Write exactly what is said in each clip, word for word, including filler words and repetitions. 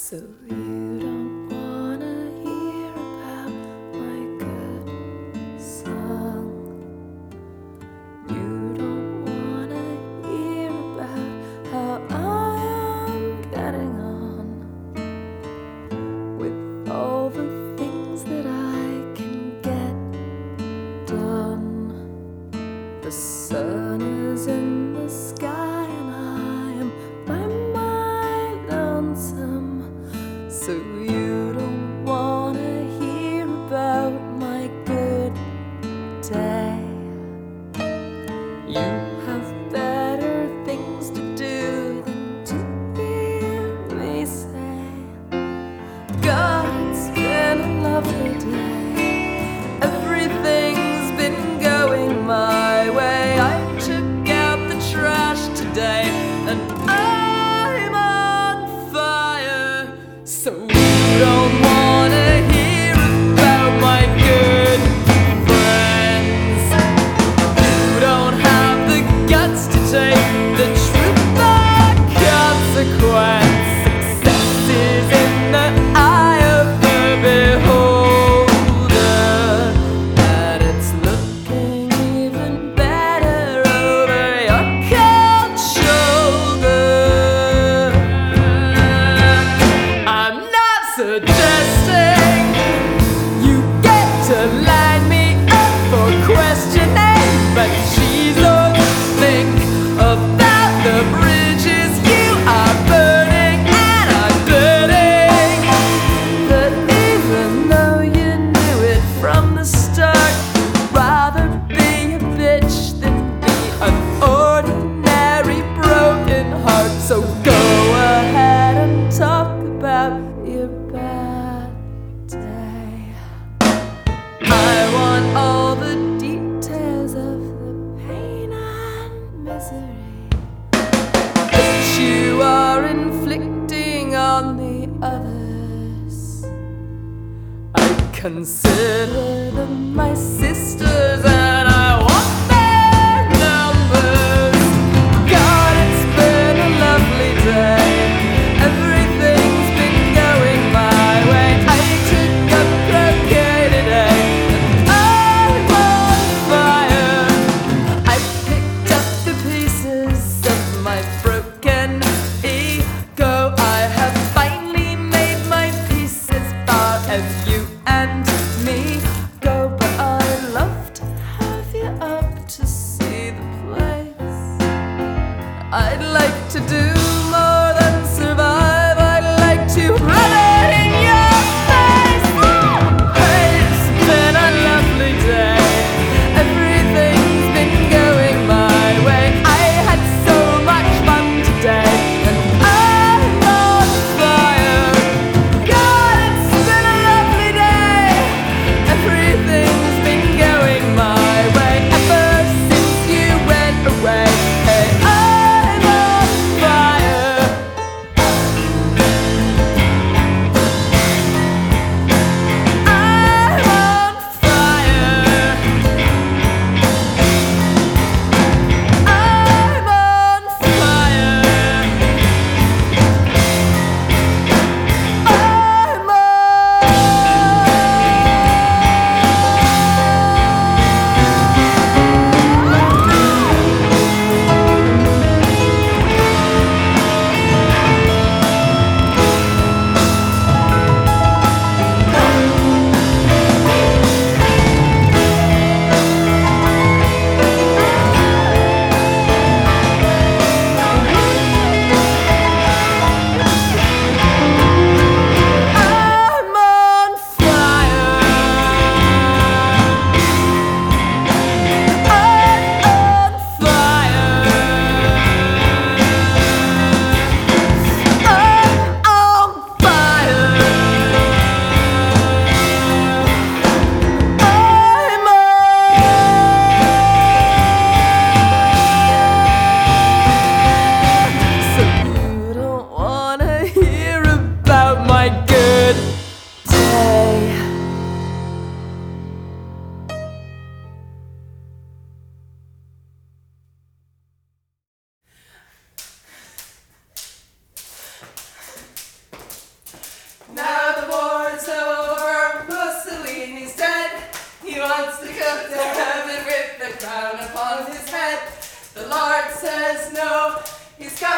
So you don't wanna hear about my good song. You don't wanna hear about how I am getting on with all the things that I can get done. The sun is in the sky and I am by my lonesome. So you don't wanna hear about my good day. You have better things to do than to hear me say, God, it's been a lovely day. Everything's been going my way. I took out the trash today and I'm on fire. So you don't wanna hear about my good friends. You don't have the guts to take the truth by consequence. Success is in the eye of the beholder, and it's looking even better over your cold shoulder. I'm not suggesting you get to line me up for questioning, but she's don't think about the bridges you are burning, and I'm burning. But even though you knew it from the start, rather be a bitch than be an ordinary broken heart. So go ahead and talk about your bad day. I want all the details of the pain and misery that you are inflicting on the others. I consider them my sisters and I want their numbers. God, it's been a lovely day. Everything's been going my way. I took up croquet today and I'm on fire. I picked up the pieces of my broken ego. I have finally made my peace as far as you and me go. But I love to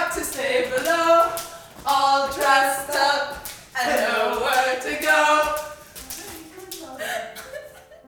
to stay below, all dressed